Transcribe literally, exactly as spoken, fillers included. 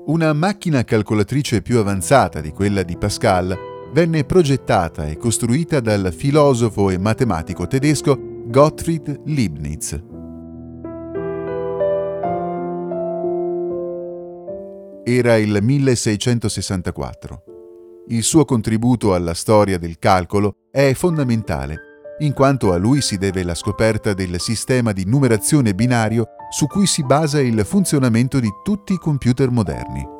Una macchina calcolatrice più avanzata di quella di Pascal venne progettata e costruita dal filosofo e matematico tedesco Gottfried Leibniz. Era il milleseicentosessantaquattro. Il suo contributo alla storia del calcolo è fondamentale, in quanto a lui si deve la scoperta del sistema di numerazione binario su cui si basa il funzionamento di tutti i computer moderni.